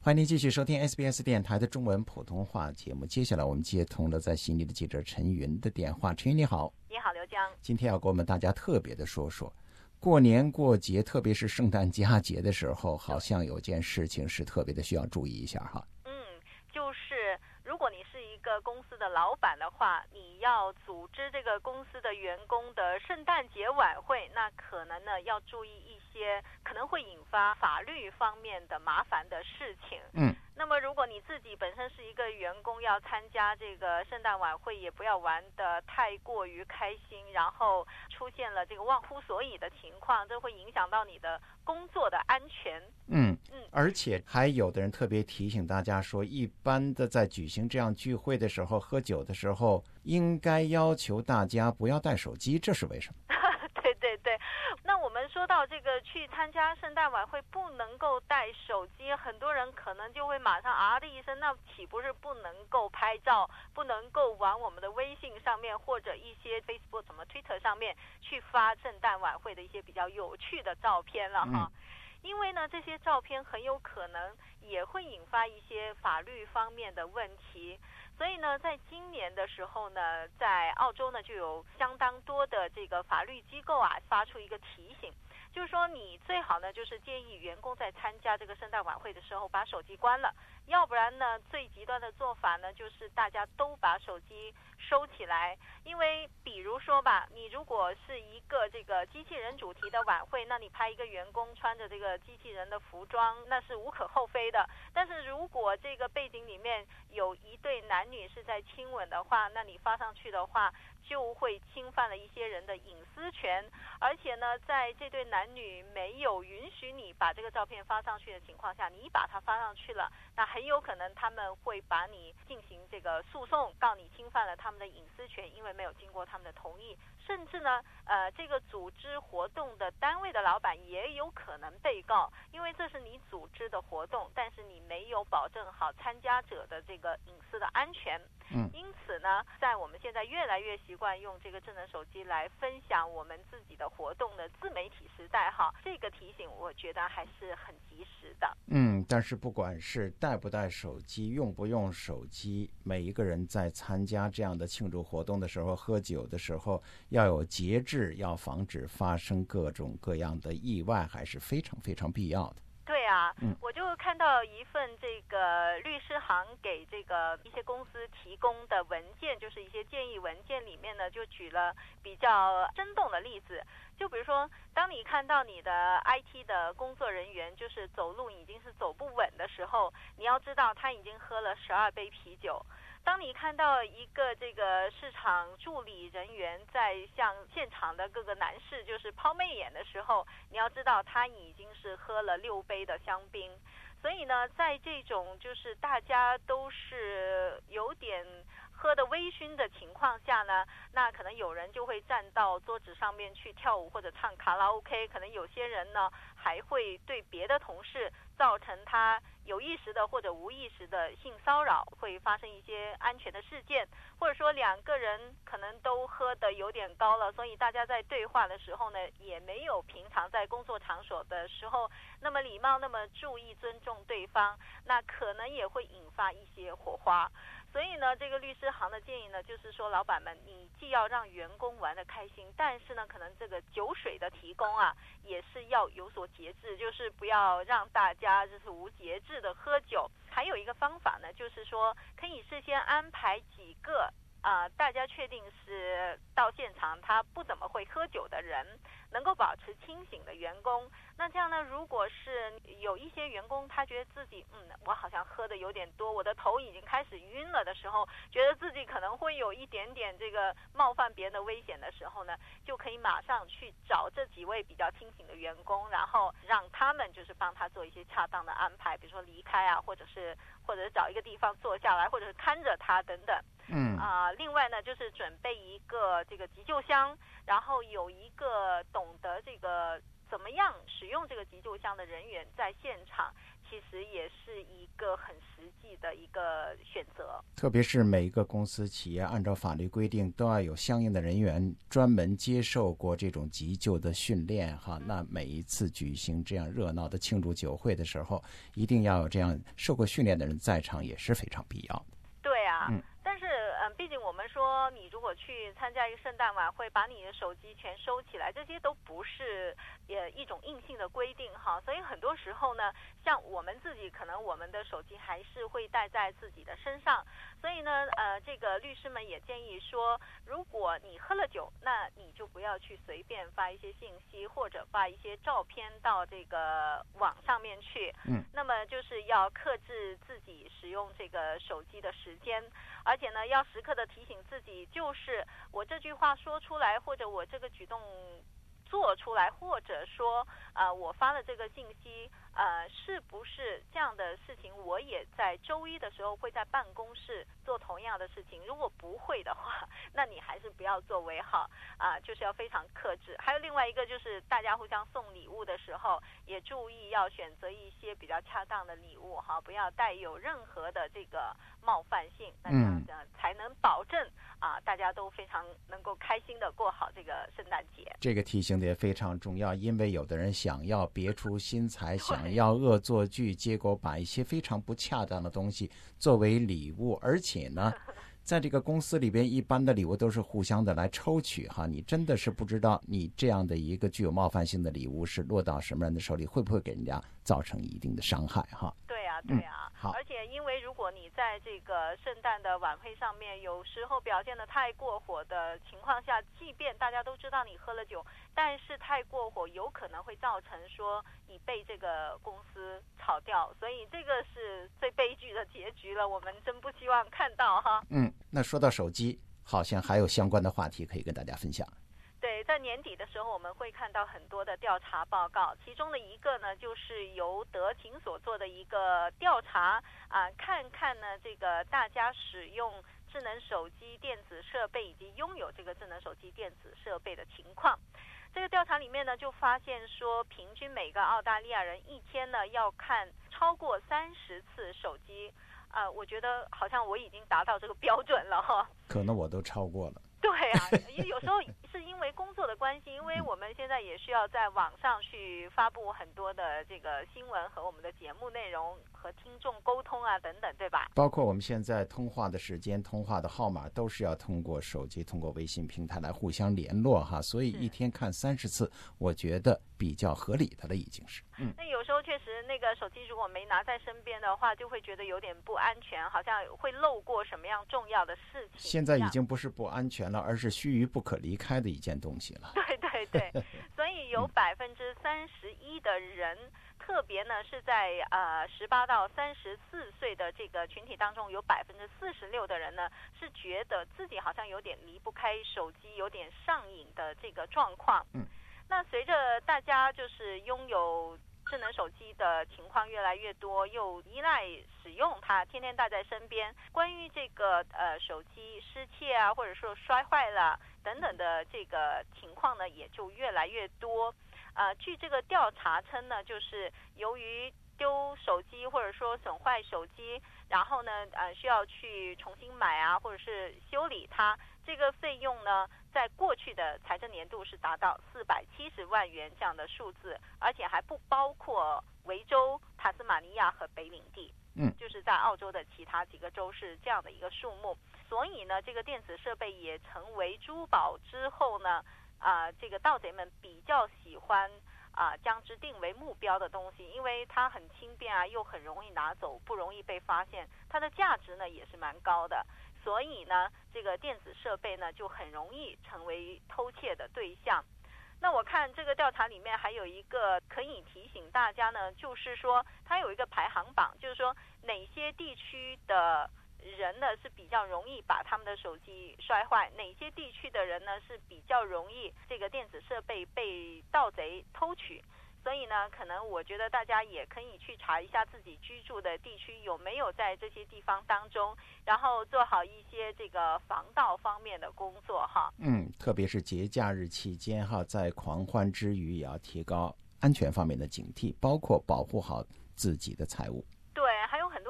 欢迎您继续收听 SBS 电台的中文普通话节目。接下来我们接通了在悉尼的记者陈云的电话。陈云你好。 你好，刘江。 今天要跟我们大家特别的说说过年过节，特别是圣诞佳节的时候，好像有件事情是特别的需要注意一下哈。 就是如果你是一个公司的老板的话，你要组织这个公司的员工的圣诞节晚会，那可能呢要注意一些可能会引发法律方面的麻烦的事情。那么如果你自己本身是一个员工，要参加这个圣诞晚会，也不要玩得太过于开心，然后出现了这个忘乎所以的情况，这会影响到你的工作的安全。 而且还有的人特别提醒大家说，一般的在举行这样聚会的时候，喝酒的时候，应该要求大家不要带手机，这是为什么？ 对，那我们说到这个去参加圣诞晚会不能够带手机，很多人可能就会马上啊的一声，那岂不是不能够拍照，不能够往我们的微信上面或者一些 Facebook 什么 Twitter 上面去发圣诞晚会的一些比较有趣的照片了哈。因为呢，这些照片很有可能也会引发一些法律方面的问题。所以呢，在今年的时候呢，在澳洲呢就有相当多的这个法律机构啊发出一个提醒，就是说你最好呢就是建议员工在参加这个圣诞晚会的时候把手机关了，要不然呢最极端的做法呢就是大家都把手机收起来。因为比如说吧，你如果是一个这个机器人主题的晚会，那你拍一个员工穿着这个机器人的服装，那是无可厚非的。但是如果这个背景里面有一对男女是在亲吻的话，那你发上去的话就会侵犯了一些人的隐私权。而且呢，在这对男女没有允许你把这个照片发上去的情况下，你把它发上去了，那很有可能他们会把你进行这个诉讼，告你侵犯了他们的隐私权，因为没有经过他们的同意。甚至呢这个组织活动的单位的老板也有可能被告，因为这是你组织的活动，但是你没有保证好参加者的这个隐私的安全。因此呢，在我们现在越来越习惯用这个智能手机来分享我们自己的活动的自媒体时代哈，这个提醒我觉得还是很及时的。 但是不管是带不带手机，用不用手机，每一个人在参加这样的庆祝活动的时候，喝酒的时候要有节制，要防止发生各种各样的意外，还是非常非常必要的。 对啊，我就看到一份这个律师行给这个一些公司提供的文件，就是一些建议文件里面呢，就举了比较生动的例子。就比如说，当你看到你的 IT 的工作人员就是走路已经是走不稳的时候，你要知道他已经喝了12杯啤酒。当你看到一个这个市场助理人员在向现场的各个男士就是抛媚眼的时候，你要知道他已经是喝了6杯的香槟。所以呢，在这种就是大家都是有点喝的微醺的情况下呢，那可能有人就会站到桌子上面去跳舞或者唱卡拉 OK， 可能有些人呢还会对别的同事造成他有意识的或者无意识的性骚扰，会发生一些安全的事件。或者说两个人可能都喝得有点高了，所以大家在对话的时候呢，也没有平常在工作场所的时候那么礼貌，那么注意尊重对方，那可能也会引发一些火花。所以呢，这个律师行的建议呢，就是说老板们，你既要让员工玩得开心，但是呢，可能这个酒水的提供啊，也是要有所节制，就是不要让大家就是无节制的喝酒。还有一个方法呢，就是说可以事先安排几个大家确定是到现场他不怎么会喝酒的人，能够保持清醒的员工。那这样呢，如果是有一些员工他觉得自己我好像喝的有点多，我的头已经开始晕了的时候，觉得自己可能会有一点点这个冒犯别人的危险的时候呢，就可以马上去找这几位比较清醒的员工，然后让他们就是帮他做一些恰当的安排，比如说离开啊，或者是找一个地方坐下来，或者是看着他等等。另外呢，就是准备一个这个急救箱，然后有一个懂得这个怎么样使用这个急救箱的人员在现场，其实也是一个很实际的的一个选择。 特别是每一个公司企业按照法律规定都要有相应的人员专门接受过这种急救的训练哈。那每一次举行这样热闹的庆祝酒会的时候，一定要有这样受过训练的人在场，也是非常必要的。 对啊，但是毕竟我们说，你如果去参加一个圣诞晚会，把你的手机全收起来，这些都不是一种硬性的规定哈。所以很多时候呢，像我们自己，可能我们的手机还是会带在自己的身上。所以呢，这个律师们也建议说，如果你喝了酒，那你就不要去随便发一些信息或者发一些照片到这个网上面去。那么就是要克制自己使用这个手机的时间，而且呢，要时刻的提醒自己，就是我这句话说出来，或者我这个举动做出来，或者说我发了这个信息，是不是这样的事情我也在周一的时候会在办公室做同样的事情？如果不会的话，那你还是不要作为好就是要非常克制。还有另外一个就是大家互相送礼物的时候，也注意要选择一些比较恰当的礼物哈，不要带有任何的这个冒犯性，那这样才能保证大家都非常能够开心的过好这个圣诞节。 这个提醒的也非常重要，因为有的人想要别出心裁，想要恶作剧，结果把一些非常不恰当的东西作为礼物，而且呢在这个公司里边，一般的礼物都是互相的来抽取哈，你真的是不知道你这样的一个具有冒犯性的礼物是落到什么人的手里，会不会给人家造成一定的伤害哈。 对啊， 好。 而且因为如果你在这个圣诞的晚会上面，有时候表现得太过火的情况下，即便大家都知道你喝了酒，但是太过火有可能会造成说你被这个公司炒掉，所以这个是最悲剧的结局了，我们真不希望看到哈。 那说到手机，好像还有相关的话题可以跟大家分享。 对，在年底的时候我们会看到很多的调查报告，其中的一个呢就是由德勤所做的一个调查看看呢这个大家使用智能手机电子设备以及拥有这个智能手机电子设备的情况。这个调查里面呢就发现说，平均每个澳大利亚人一天呢要看超过30次手机，我觉得好像我已经达到这个标准了哈。 可能我都超过了。 对啊，有时候是因为工作的关系，因为我们现在也需要在网上去发布很多的这个新闻和我们的节目内容，和听众沟通等等，对吧？ 包括我们现在通话的时间、通话的号码都是要通过手机、通过微信平台来互相联络哈，所以一天看30次，我觉得比较合理的了，已经是。 那有时候确实那个手机如果没拿在身边的话，就会觉得有点不安全，好像会漏过什么样重要的事情。 现在已经不是不安全了，而是须臾不可离开的一件东西了。 对，所以有31%的人，特别呢是在18到34岁的这个群体当中，有46%的人呢是觉得自己好像有点离不开手机，有点上瘾的这个状况。那随着大家就是拥有智能手机的情况越来越多，又依赖使用它，天天带在身边，关于这个手机失窃或者说摔坏了等等的这个情况呢，也就越来越多。据这个调查称呢，就是由于丢手机或者说损坏手机，然后呢需要去重新买或者是修理它，这个费用呢在过去的财政年度是达到470万元这样的数字，而且还不包括维州、塔斯马尼亚和北领地，就是在澳洲的其他几个州是这样的一个数目。所以呢，这个电子设备也成为珠宝之后呢这个盗贼们比较喜欢将之定为目标的东西，因为它很轻便又很容易拿走，不容易被发现，它的价值呢也是蛮高的，所以呢这个电子设备呢就很容易成为偷窃的对象。那我看这个调查里面还有一个可以提醒大家呢，就是说它有一个排行榜，就是说哪些地区的人呢是比较容易把他们的手机摔坏，哪些地区的人呢是比较容易这个电子设备被盗贼偷取。所以呢可能我觉得大家也可以去查一下自己居住的地区有没有在这些地方当中，然后做好一些这个防盗方面的工作哈。 特别是节假日期间在狂欢之余也要提高安全方面的警惕，包括保护好自己的财物。 对，还有很多人出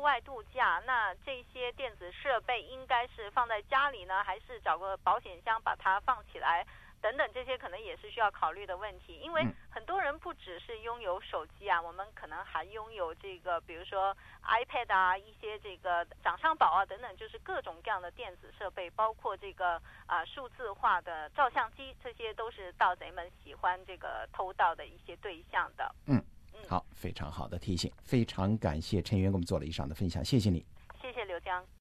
出外度假，那这些电子设备应该是放在家里呢，还是找个保险箱把它放起来？等等，这些可能也是需要考虑的问题，因为很多人不只是拥有手机啊，我们可能还拥有这个，比如说 iPad 啊，一些这个掌上宝啊等等，就是各种各样的电子设备，包括这个数字化的照相机，这些都是盗贼们喜欢这个偷盗的一些对象的。 好，非常好的提醒，非常感谢陈员给我们做了以上的分享，谢谢你。 谢谢刘江。